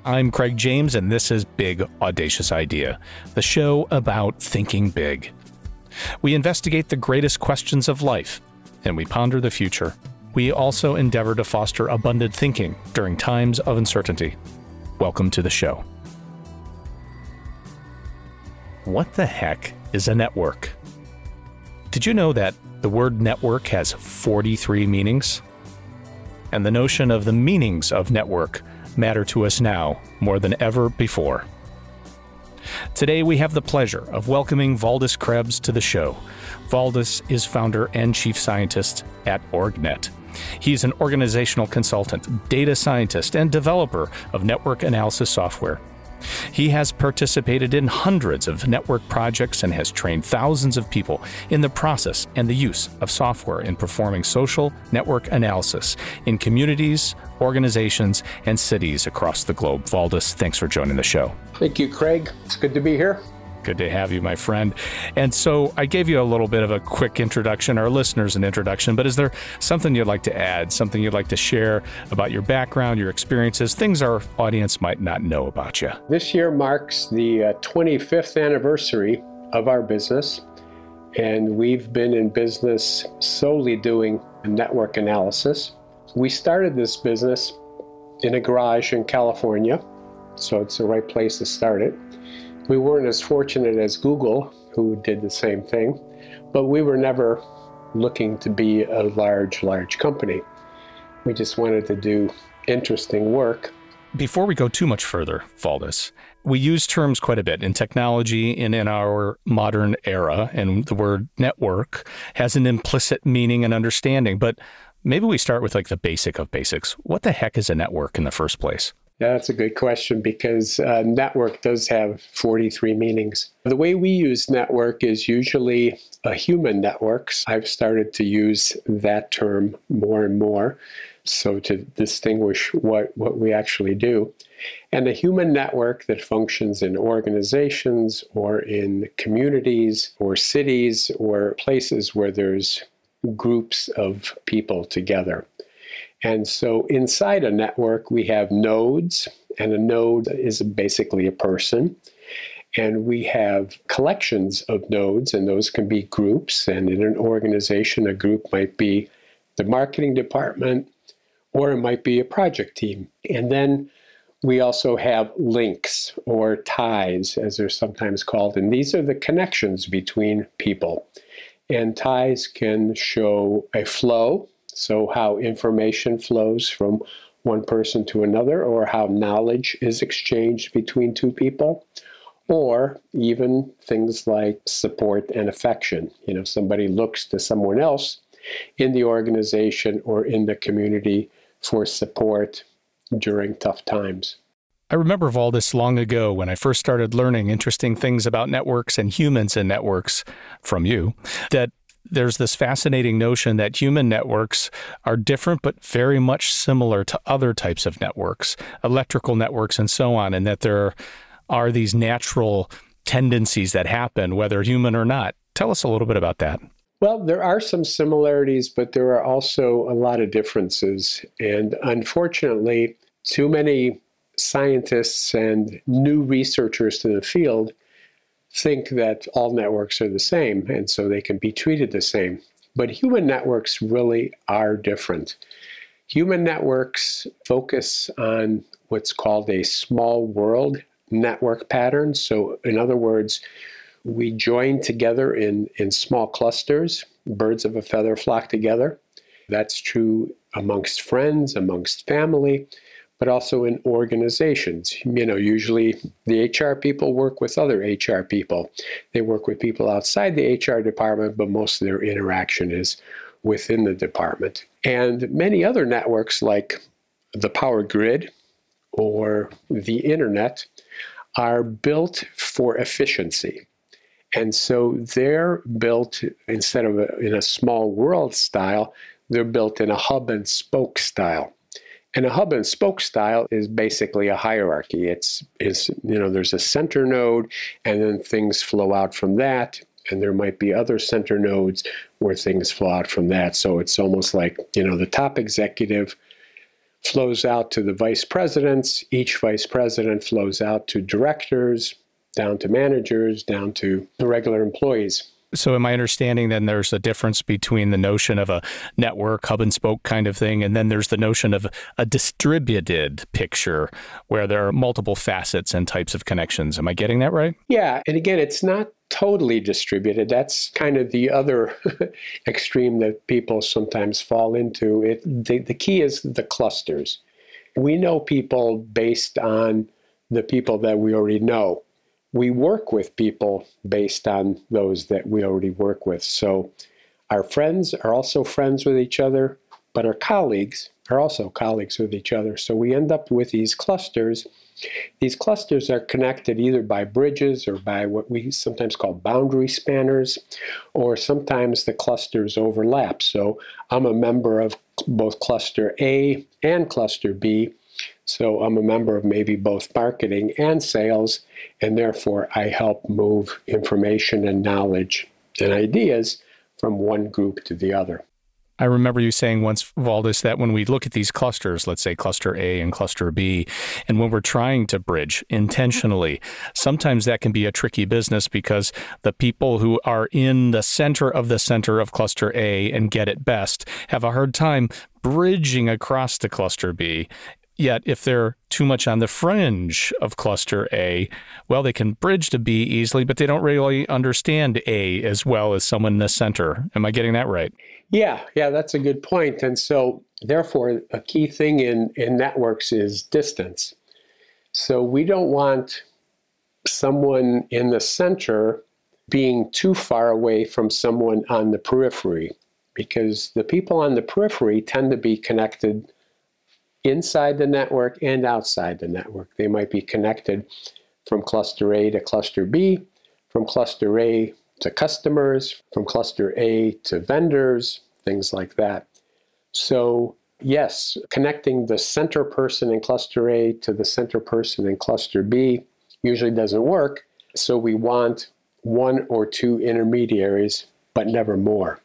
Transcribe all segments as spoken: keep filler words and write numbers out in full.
I'm Craig James, and this is Big Audacious Idea, the show about thinking big. We investigate the greatest questions of life, and we ponder the future. We also endeavor to foster abundant thinking during times of uncertainty. Welcome to the show. What the heck is a network? Did you know that the word network has forty-three meanings? And the notion of the meanings of network matter to us now more than ever before. Today we have the pleasure of welcoming Valdis Krebs to the show. Valdis is founder and chief scientist at OrgNet. He's an organizational consultant, data scientist, and developer of network analysis software. He has participated in hundreds of network projects and has trained thousands of people in the process and the use of software in performing social network analysis in communities, organizations, and cities across the globe. Valdis, thanks for joining the show. Thank you, Craig. It's good to be here. Good to have you, my friend. And so I gave you a little bit of a quick introduction, our listeners an introduction, but is there something you'd like to add, something you'd like to share about your background, your experiences, things our audience might not know about you? This year marks the uh, twenty-fifth anniversary of our business, and we've been in business solely doing network analysis. We started this business in a garage in California, so it's the right place to start it. We weren't as fortunate as Google, who did the same thing, but we were never looking to be a large, large company. We just wanted to do interesting work. Before we go too much further, Valdis, we use terms quite a bit in technology and in our modern era, and the word network has an implicit meaning and understanding, but maybe we start with like the basic of basics. What the heck is a network in the first place? Yeah, that's a good question because uh, network does have forty-three meanings. The way we use network is usually a human networks. I've started to use that term more and more, so to distinguish what, what we actually do. And a human network that functions in organizations or in communities or cities or places where there's groups of people together. And so inside a network, we have nodes, and a node is basically a person. And we have collections of nodes, and those can be groups. And in an organization, a group might be the marketing department, or it might be a project team. And then we also have links or ties, as they're sometimes called. And these are the connections between people. And ties can show a flow. So how information flows from one person to another, or how knowledge is exchanged between two people, or even things like support and affection. You know, somebody looks to someone else in the organization or in the community for support during tough times. I remember, Valdis, long ago when I first started learning interesting things about networks and humans and networks from you, that there's this fascinating notion that human networks are different but very much similar to other types of networks, electrical networks and so on, and that there are these natural tendencies that happen, whether human or not. Tell us a little bit about that. Well, there are some similarities, but there are also a lot of differences. And unfortunately, too many scientists and new researchers to the field think that all networks are the same, and so they can be treated the same. But human networks really are different. Human networks focus on what's called a small world network pattern. So in other words, we join together in, in small clusters. Birds of a feather flock together. That's true amongst friends, amongst family, but also in organizations. You know, usually the H R people work with other H R people. They work with people outside the H R department, but most of their interaction is within the department. And many other networks like the power grid or the internet are built for efficiency. And so they're built, instead of a, in a small world style, they're built in a hub and spoke style. And a hub and spoke style is basically a hierarchy. It's, is you know, there's a center node, and then things flow out from that, and there might be other center nodes where things flow out from that. So it's almost like, you know, the top executive flows out to the vice presidents. Each vice president flows out to directors, down to managers, down to the regular employees. So am I understanding then there's a difference between the notion of a network, hub and spoke kind of thing, and then there's the notion of a distributed picture where there are multiple facets and types of connections. Am I getting that right? Yeah. And again, it's not totally distributed. That's kind of the other extreme that people sometimes fall into. It, the, the key is the clusters. We know people based on the people that we already know. We work with people based on those that we already work with. So our friends are also friends with each other, but our colleagues are also colleagues with each other. So we end up with these clusters. These clusters are connected either by bridges or by what we sometimes call boundary spanners, or sometimes the clusters overlap. So I'm a member of both cluster A and cluster B. So I'm a member of maybe both marketing and sales, and therefore I help move information and knowledge and ideas from one group to the other. I remember you saying once, Valdis, that when we look at these clusters, let's say cluster A and cluster B, and when we're trying to bridge intentionally, sometimes that can be a tricky business because the people who are in the center of the center of cluster A and get it best have a hard time bridging across to cluster B. Yet if they're too much on the fringe of cluster A, well, they can bridge to B easily, but they don't really understand A as well as someone in the center. Am I getting that right? Yeah, yeah, that's a good point. And so therefore, a key thing in, in networks is distance. So we don't want someone in the center being too far away from someone on the periphery, because the people on the periphery tend to be connected inside the network and outside the network. They might be connected from cluster A to cluster B, from cluster A to customers, from cluster A to vendors, things like that. So yes, connecting the center person in cluster A to the center person in cluster B usually doesn't work. So we want one or two intermediaries, but never more.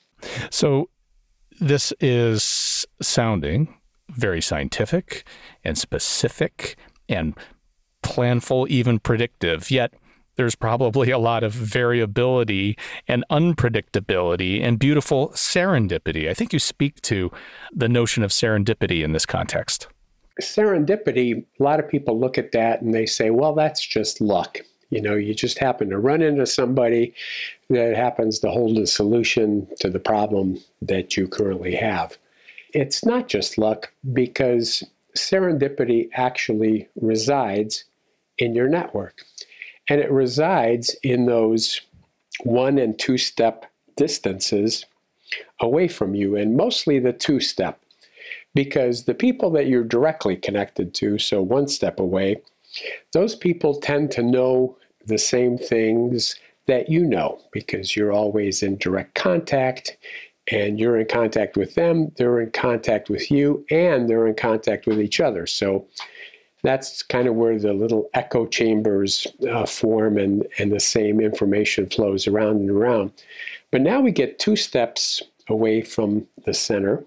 So this is sounding very scientific and specific and planful, even predictive, yet there's probably a lot of variability and unpredictability and beautiful serendipity. I think you speak to the notion of serendipity in this context. Serendipity, a lot of people look at that and they say, well, that's just luck. You know, you just happen to run into somebody that happens to hold a solution to the problem that you currently have. It's not just luck, because serendipity actually resides in your network. And it resides in those one and two step distances away from you, and mostly the two step, because the people that you're directly connected to, so one step away, those people tend to know the same things that you know, because you're always in direct contact. And you're in contact with them, they're in contact with you, and they're in contact with each other. So that's kind of where the little echo chambers uh, form, and, and the same information flows around and around. But now we get two steps away from the center.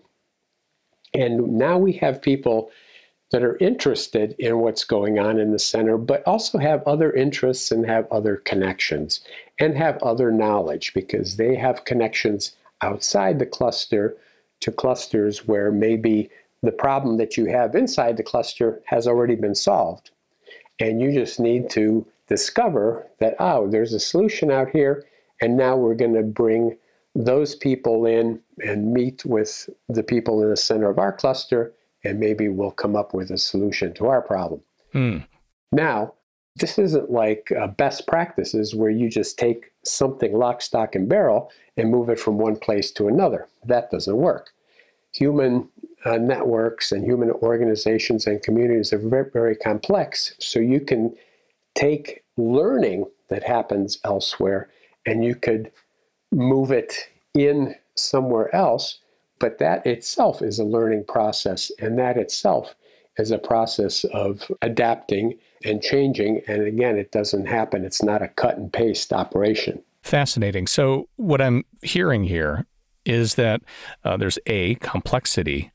And now we have people that are interested in what's going on in the center, but also have other interests and have other connections and have other knowledge, because they have connections outside the cluster to clusters where maybe the problem that you have inside the cluster has already been solved. And you just need to discover that, oh, there's a solution out here, and now we're going to bring those people in and meet with the people in the center of our cluster, and maybe we'll come up with a solution to our problem. Mm. Now, this isn't like uh, best practices where you just take something lock, stock, and barrel and move it from one place to another. That doesn't work. Human uh, networks and human organizations and communities are very, very complex. So you can take learning that happens elsewhere and you could move it in somewhere else, but that itself is a learning process, and that itself is a process of adapting and changing. And again, it doesn't happen. It's not a cut and paste operation. Fascinating. So what I'm hearing here is that uh, there's A, complexity,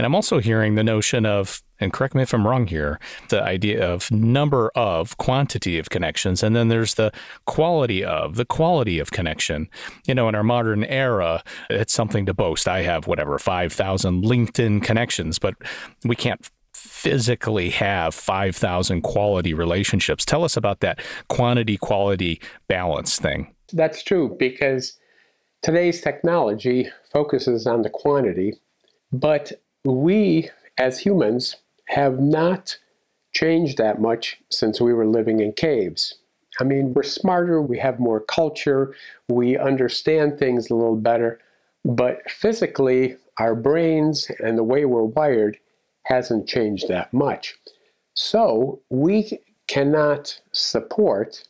And I'm also hearing the notion of, and correct me if I'm wrong here, the idea of number of, quantity of connections. And then there's the quality of, the quality of connection. You know, in our modern era, it's something to boast. I have, whatever, five thousand LinkedIn connections, but we can't physically have five thousand quality relationships. Tell us about that quantity-quality balance thing. That's true, because today's technology focuses on the quantity, but we as humans have not changed that much since we were living in caves. I mean, we're smarter, we have more culture, we understand things a little better, but physically, our brains and the way we're wired hasn't changed that much. So we cannot support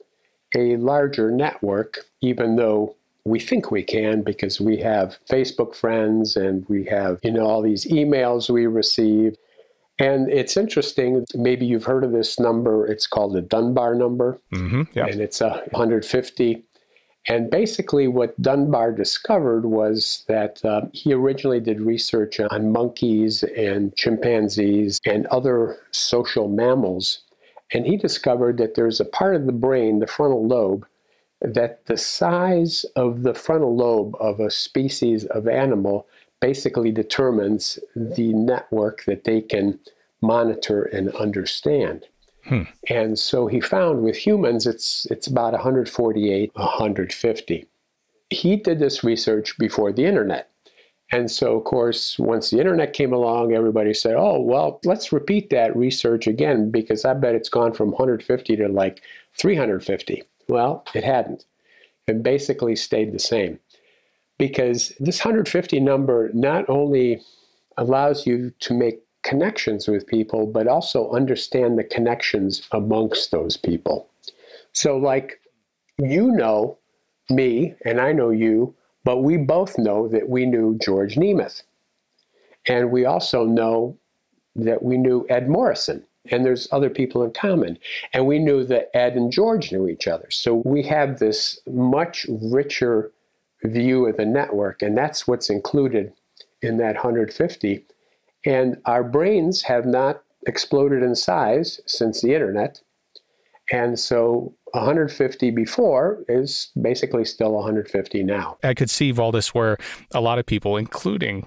a larger network, even though we think we can, because we have Facebook friends and we have, you know, all these emails we receive. And it's interesting, maybe you've heard of this number, it's called the Dunbar number, mm-hmm, yeah. and it's uh, one hundred fifty. And basically what Dunbar discovered was that uh, he originally did research on monkeys and chimpanzees and other social mammals. And he discovered that there's a part of the brain, the frontal lobe, that the size of the frontal lobe of a species of animal basically determines the network that they can monitor and understand. Hmm. And so he found with humans, it's it's about one hundred forty-eight, one hundred fifty. He did this research before the internet. And so, of course, once the internet came along, everybody said, oh, well, let's repeat that research again, because I bet it's gone from one hundred fifty to like three hundred fifty. Well, it hadn't. It basically stayed the same. Because this one hundred fifty number not only allows you to make connections with people, but also understand the connections amongst those people. So like, you know me and I know you, but we both know that we knew George Nemeth. And we also know that we knew Ed Morrison, and there's other people in common. And we knew that Ed and George knew each other. So we have this much richer view of the network, and that's what's included in that one hundred fifty. And our brains have not exploded in size since the internet. And so one hundred fifty before is basically still one hundred fifty now. I could see, Valdis, where a lot of people, including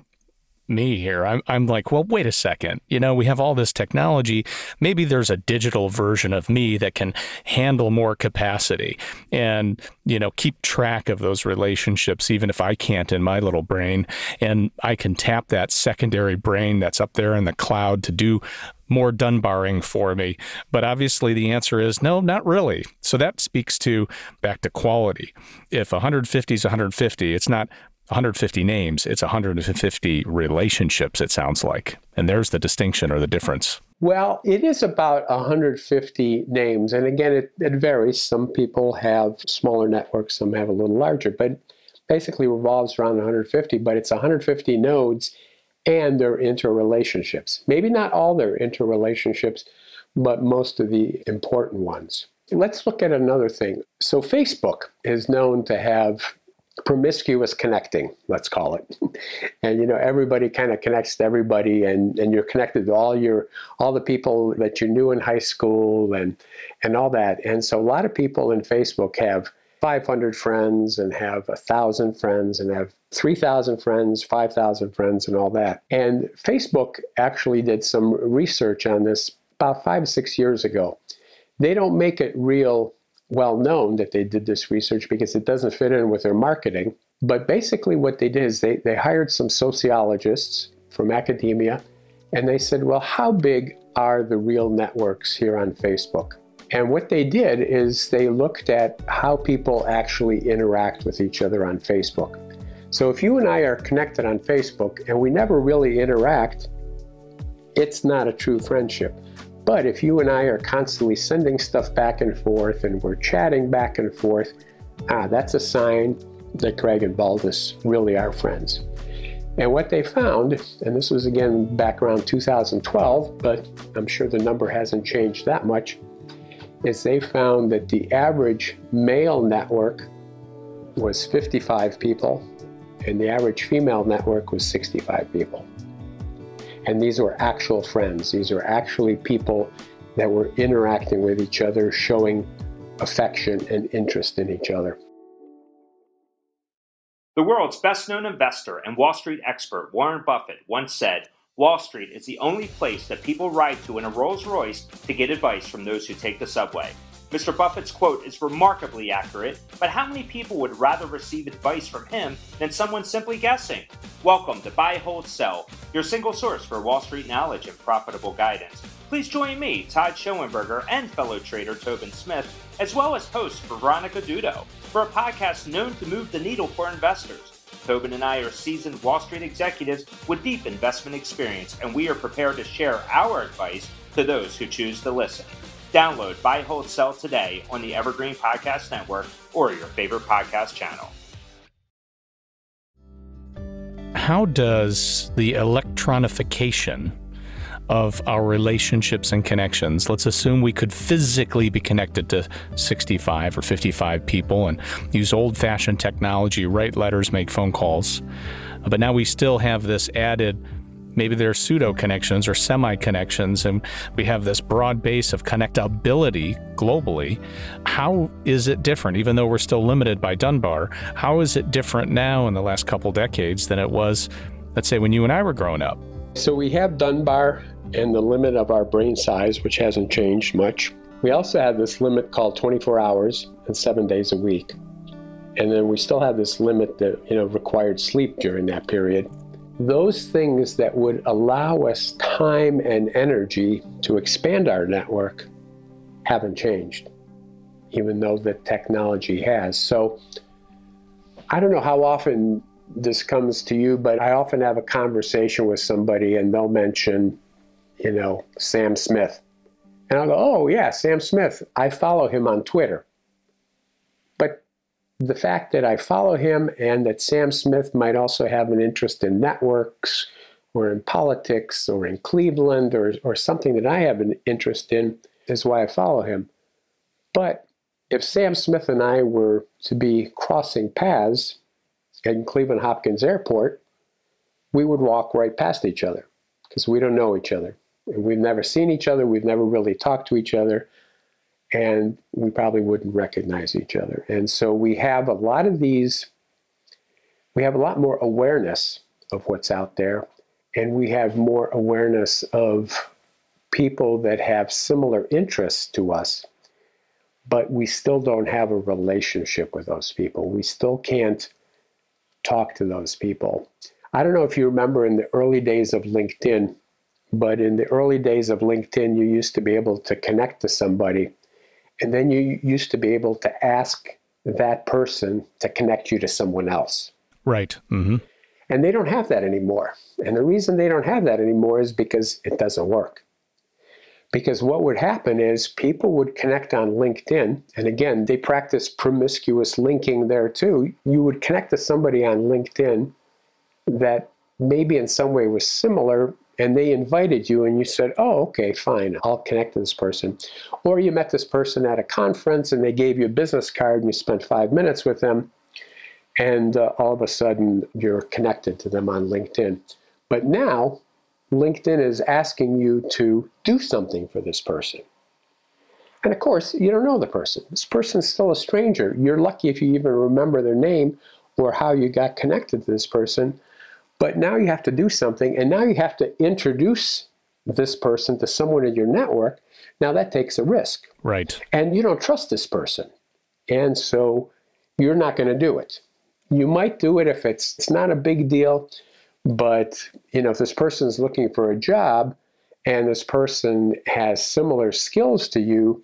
me here, I'm, I'm like, well, wait a second. You know, we have all this technology. Maybe there's a digital version of me that can handle more capacity and, you know, keep track of those relationships, even if I can't in my little brain. And I can tap that secondary brain that's up there in the cloud to do more Dunbaring for me. But obviously the answer is no, not really. So that speaks to back to quality. If one hundred fifty is one hundred fifty, it's not one hundred fifty names, it's one hundred fifty relationships, it sounds like. And there's the distinction or the difference. Well, it is about one hundred fifty names. And again, it, it varies. Some people have smaller networks, some have a little larger, but basically revolves around one hundred fifty. But it's one hundred fifty nodes and their interrelationships. Maybe not all their interrelationships, but most of the important ones. Let's look at another thing. So Facebook is known to have promiscuous connecting, let's call it. And, you know, everybody kind of connects to everybody, and, and you're connected to all your, all the people that you knew in high school and, and all that. And so a lot of people in Facebook have five hundred friends and have one thousand friends and have three thousand friends, five thousand friends and all that. And Facebook actually did some research on this about five, six years ago. They don't make it real well known that they did this research because it doesn't fit in with their marketing. But basically what they did is they, they hired some sociologists from academia, and they said, well, how big are the real networks here on Facebook? And what they did is they looked at how people actually interact with each other on Facebook. So if you and I are connected on Facebook and we never really interact, it's not a true friendship. But if you and I are constantly sending stuff back and forth and we're chatting back and forth, ah, that's a sign that Craig and Valdis really are friends. And what they found, and this was again back around two thousand twelve, but I'm sure the number hasn't changed that much, is they found that the average male network was fifty-five people and the average female network was sixty-five people. And these were actual friends. These were actually people that were interacting with each other, showing affection and interest in each other. The world's best-known investor and Wall Street expert Warren Buffett once said, "Wall Street is the only place that people ride to in a Rolls-Royce to get advice from those who take the subway." Mister Buffett's quote is remarkably accurate, but how many people would rather receive advice from him than someone simply guessing? Welcome to Buy, Hold, Sell, your single source for Wall Street knowledge and profitable guidance. Please join me, Todd Schoenberger, and fellow trader Tobin Smith, as well as host Veronica Dudo, for a podcast known to move the needle for investors. Tobin and I are seasoned Wall Street executives with deep investment experience, and we are prepared to share our advice to those who choose to listen. Download Buy, Hold, Sell today on the Evergreen Podcast Network or your favorite podcast channel. How does the electronification of our relationships and connections, let's assume we could physically be connected to sixty-five or fifty-five people and use old-fashioned technology, write letters, make phone calls, but now we still have this added, maybe they're pseudo connections or semi connections, and we have this broad base of connectability globally. How is it different, even though we're still limited by Dunbar? How is it different now in the last couple decades than it was, let's say, when you and I were growing up? So we have Dunbar and the limit of our brain size, which hasn't changed much. We also have this limit called twenty-four hours and seven days a week. And then we still have this limit that, you know, required sleep during that period. Those things that would allow us time and energy to expand our network haven't changed, even though the technology has. So I don't know how often this comes to you, but I often have a conversation with somebody and they'll mention, you know, Sam Smith. And I'll go, oh yeah, Sam Smith. I follow him on Twitter. But the fact that I follow him and that Sam Smith might also have an interest in networks or in politics or in Cleveland or, or something that I have an interest in is why I follow him. But if Sam Smith and I were to be crossing paths in Cleveland Hopkins Airport, we would walk right past each other because we don't know each other. We've never seen each other. We've never really talked to each other. And we probably wouldn't recognize each other. And so we have a lot of these, we have a lot more awareness of what's out there. And we have more awareness of people that have similar interests to us. But we still don't have a relationship with those people. We still can't talk to those people. I don't know if you remember in the early days of LinkedIn, but in the early days of LinkedIn, you used to be able to connect to somebody. And then you used to be able to ask that person to connect you to someone else. Right. Mm-hmm. And they don't have that anymore. And the reason they don't have that anymore is because it doesn't work. Because what would happen is people would connect on LinkedIn. And again, they practice promiscuous linking there too. You would connect to somebody on LinkedIn that maybe in some way was similar, and they invited you and you said, oh, okay, fine, I'll connect to this person. Or you met this person at a conference and they gave you a business card and you spent five minutes with them, and uh, all of a sudden you're connected to them on LinkedIn. But now LinkedIn is asking you to do something for this person. And of course, you don't know the person. This person's still a stranger. You're lucky if you even remember their name or how you got connected to this person. But now you have to do something, and now you have to introduce this person to someone in your network. Now that takes a risk. Right. And you don't trust this person. And so you're not going to do it. You might do it if it's it's not a big deal, but you know, if this person is looking for a job and this person has similar skills to you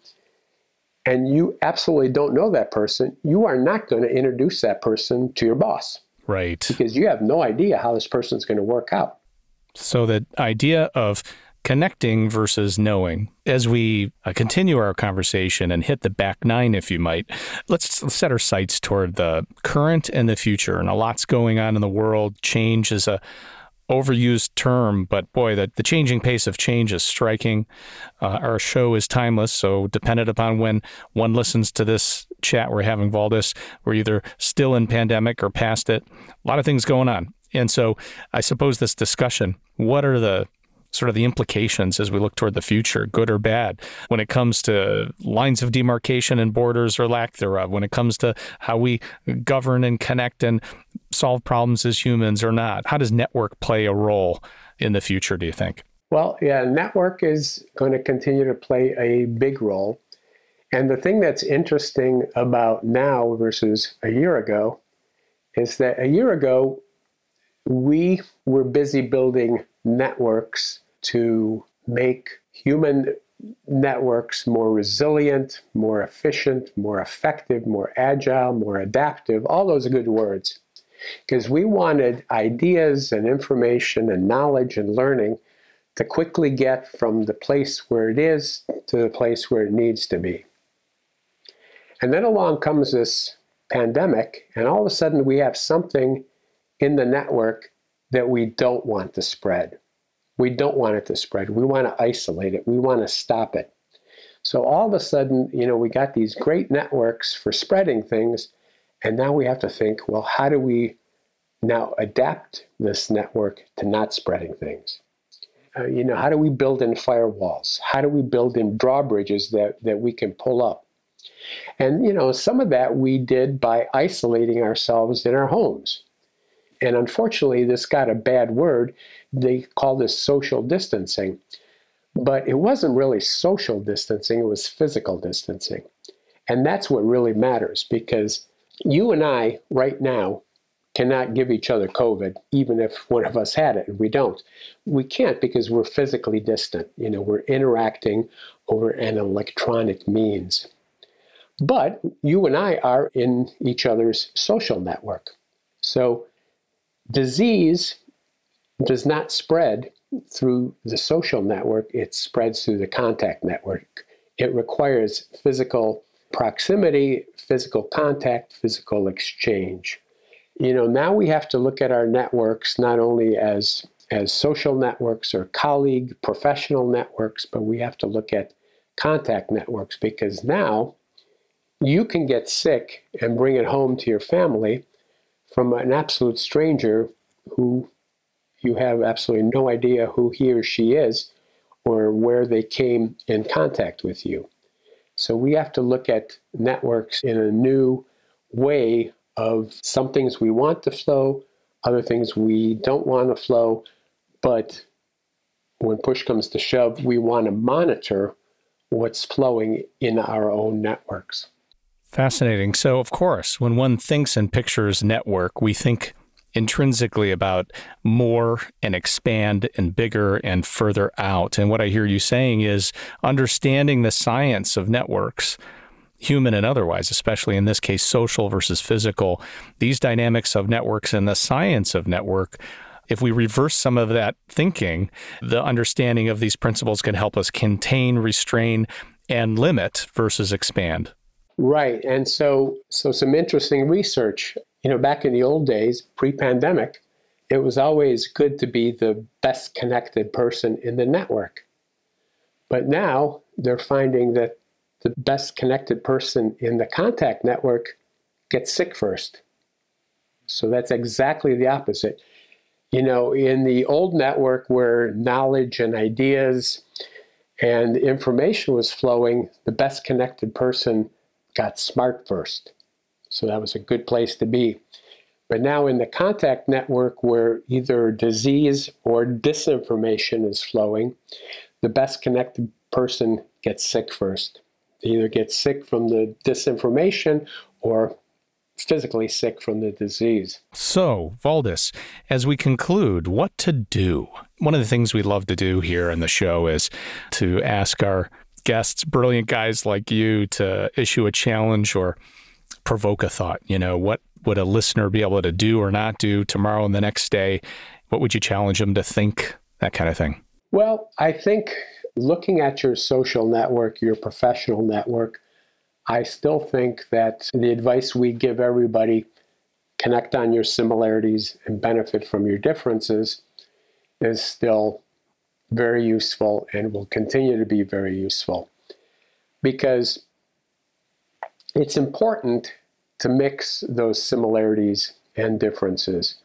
and you absolutely don't know that person, you are not going to introduce that person to your boss. Right. Because you have no idea how this person's going to work out. So the idea of connecting versus knowing, as we uh, continue our conversation and hit the back nine, if you might, let's set our sights toward the current and the future. And a lot's going on in the world. Change is a overused term, but boy, the, the changing pace of change is striking. Uh, our show is timeless, so dependent upon when one listens to this chat we're having, Valdis, we're either still in pandemic or past it. A lot of things going on. And so I suppose this discussion, what are the sort of the implications as we look toward the future, good or bad, when it comes to lines of demarcation and borders or lack thereof, when it comes to how we govern and connect and solve problems as humans or not? How does network play a role in the future, do you think? Well, yeah, network is going to continue to play a big role. And the thing that's interesting about now versus a year ago is that a year ago, we were busy building networks to make human networks more resilient, more efficient, more effective, more agile, more adaptive. All those are good words. Because we wanted ideas and information and knowledge and learning to quickly get from the place where it is to the place where it needs to be. And then along comes this pandemic, and all of a sudden we have something in the network that we don't want to spread. We don't want it to spread. We want to isolate it. We want to stop it. So all of a sudden, you know, we got these great networks for spreading things, and now we have to think, well, how do we now adapt this network to not spreading things? Uh, you know, how do we build in firewalls? How do we build in drawbridges that, that we can pull up? And, you know, some of that we did by isolating ourselves in our homes. And unfortunately, this got a bad word. They call this social distancing. But it wasn't really social distancing, it was physical distancing. And that's what really matters, because you and I, right now, cannot give each other COVID, even if one of us had it, and we don't. We can't because we're physically distant. You know, we're interacting over an electronic means. But you and I are in each other's social network. So disease does not spread through the social network, it spreads through the contact network. It requires physical proximity, physical contact, physical exchange. You know, now we have to look at our networks not only as, as social networks or colleague, professional networks, but we have to look at contact networks, because now you can get sick and bring it home to your family from an absolute stranger who you have absolutely no idea who he or she is or where they came in contact with you. So we have to look at networks in a new way of some things we want to flow, other things we don't want to flow, but when push comes to shove, we want to monitor what's flowing in our own networks. Fascinating. So, of course, when one thinks and pictures network, we think intrinsically about more and expand and bigger and further out. And what I hear you saying is understanding the science of networks, human and otherwise, especially in this case, social versus physical, these dynamics of networks and the science of network. If we reverse some of that thinking, the understanding of these principles can help us contain, restrain, and limit versus expand. Right. And so, so some interesting research. You know, back in the old days, pre-pandemic, it was always good to be the best connected person in the network. But now they're finding that the best connected person in the contact network gets sick first. So that's exactly the opposite. You know, in the old network where knowledge and ideas and information was flowing, the best connected person got smart first. So that was a good place to be. But now in the contact network where either disease or disinformation is flowing, the best connected person gets sick first. They either get sick from the disinformation or physically sick from the disease. So, Valdis, as we conclude, what to do? One of the things we love to do here in the show is to ask our guests, brilliant guys like you, to issue a challenge or provoke a thought. You know, what would a listener be able to do or not do tomorrow and the next day? What would you challenge them to think? That kind of thing. Well, I think looking at your social network, your professional network, I still think that the advice we give everybody, connect on your similarities and benefit from your differences, is still very useful and will continue to be very useful. Because it's important to mix those similarities and differences.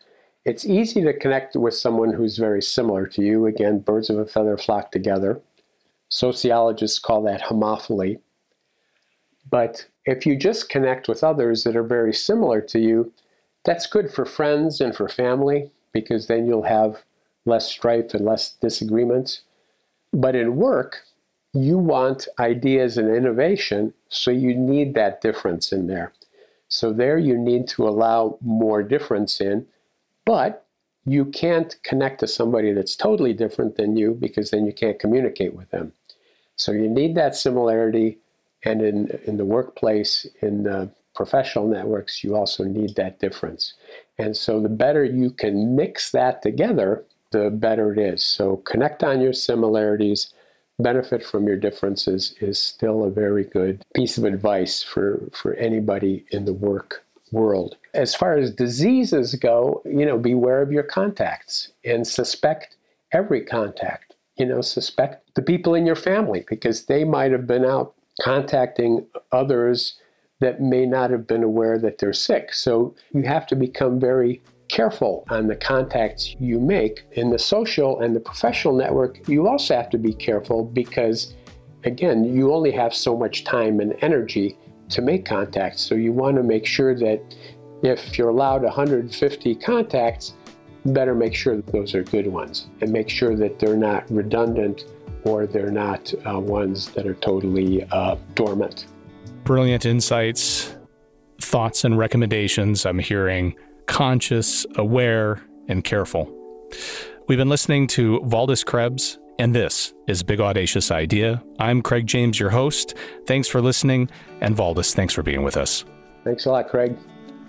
It's easy to connect with someone who's very similar to you. Again, birds of a feather flock together. Sociologists call that homophily. But if you just connect with others that are very similar to you, that's good for friends and for family, because then you'll have less strife and less disagreements. But in work, you want ideas and innovation, so you need that difference in there. So there you need to allow more difference in, but you can't connect to somebody that's totally different than you, because then you can't communicate with them. So you need that similarity, and in, in the workplace, in the professional networks, you also need that difference. And so the better you can mix that together, the better it is. So connect on your similarities, benefit from your differences is still a very good piece of advice for, for anybody in the work world. As far as diseases go, you know, beware of your contacts and suspect every contact. You know, suspect the people in your family, because they might have been out contacting others that may not have been aware that they're sick. So you have to become very careful on the contacts you make. In the social and the professional network, you also have to be careful because, again, you only have so much time and energy to make contacts. So you want to make sure that if you're allowed one hundred fifty contacts, you better make sure that those are good ones, and make sure that they're not redundant or they're not uh, ones that are totally uh, dormant. Brilliant insights, thoughts, and recommendations. I'm hearing conscious, aware, and careful. We've been listening to Valdis Krebs, and this is Big Audacious Idea. I'm Craig James, your host. Thanks for listening, and Valdis, thanks for being with us. Thanks a lot, Craig.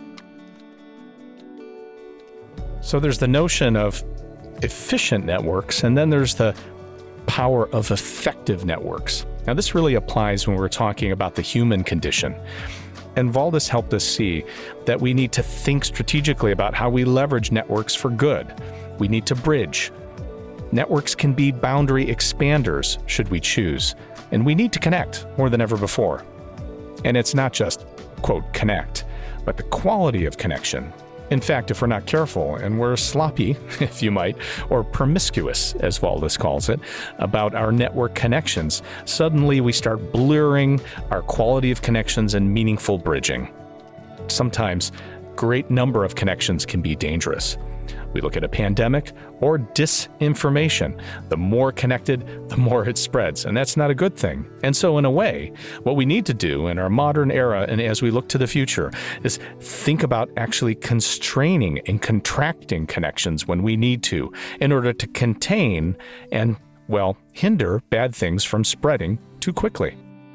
So there's the notion of efficient networks, and then there's the power of effective networks. Now, this really applies when we're talking about the human condition. And Valdis helped us see that we need to think strategically about how we leverage networks for good. We need to bridge. Networks can be boundary expanders, should we choose. And we need to connect more than ever before. And it's not just, quote, connect, but the quality of connection. In fact, if we're not careful and we're sloppy, if you might, or promiscuous, as Valdis calls it, about our network connections, suddenly we start blurring our quality of connections and meaningful bridging. Sometimes, great number of connections can be dangerous. We look at a pandemic or disinformation. The more connected, the more it spreads, and that's not a good thing. And so in a way, what we need to do in our modern era and as we look to the future is think about actually constraining and contracting connections when we need to in order to contain and, well, hinder bad things from spreading too quickly.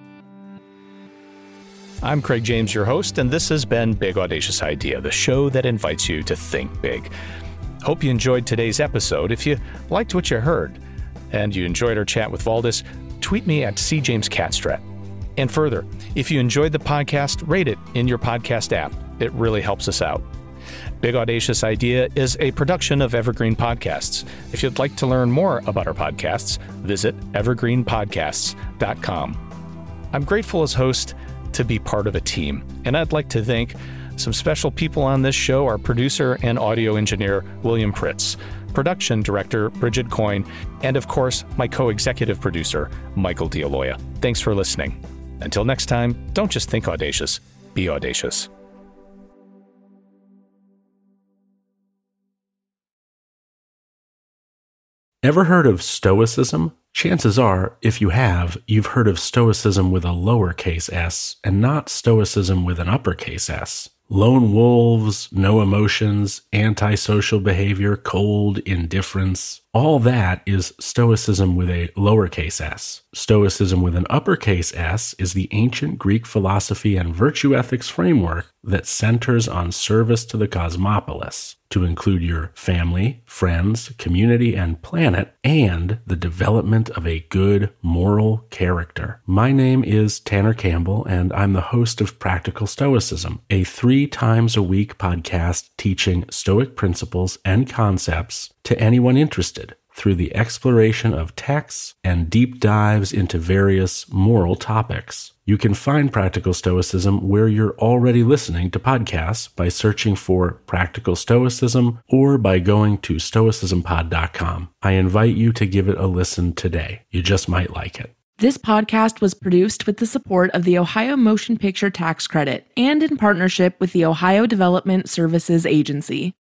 I'm Craig James, your host, and this has been Big Audacious Idea, the show that invites you to think big. Hope you enjoyed today's episode. If you liked what you heard and you enjoyed our chat with Valdis, tweet me at C James Catstrat. And further, if you enjoyed the podcast, rate it in your podcast app. It really helps us out. Big Audacious Idea is a production of Evergreen Podcasts. If you'd like to learn more about our podcasts, visit evergreen podcasts dot com. I'm grateful as host to be part of a team, and I'd like to thank some special people on this show, our producer and audio engineer, William Pritz, production director, Bridget Coyne, and of course, my co-executive producer, Michael D'Aloia. Thanks for listening. Until next time, don't just think audacious, be audacious. Ever heard of Stoicism? Chances are, if you have, you've heard of Stoicism with a lowercase s and not Stoicism with an uppercase S. Lone wolves, no emotions, antisocial behavior, cold indifference. All that is Stoicism with a lowercase s. Stoicism with an uppercase S is the ancient Greek philosophy and virtue ethics framework that centers on service to the cosmopolis, to include your family, friends, community, and planet, and the development of a good moral character. My name is Tanner Campbell, and I'm the host of Practical Stoicism, a three times a week podcast teaching Stoic principles and concepts to anyone interested, through the exploration of texts and deep dives into various moral topics. You can find Practical Stoicism where you're already listening to podcasts by searching for Practical Stoicism or by going to stoicism pod dot com. I invite you to give it a listen today. You just might like it. This podcast was produced with the support of the Ohio Motion Picture Tax Credit and in partnership with the Ohio Development Services Agency.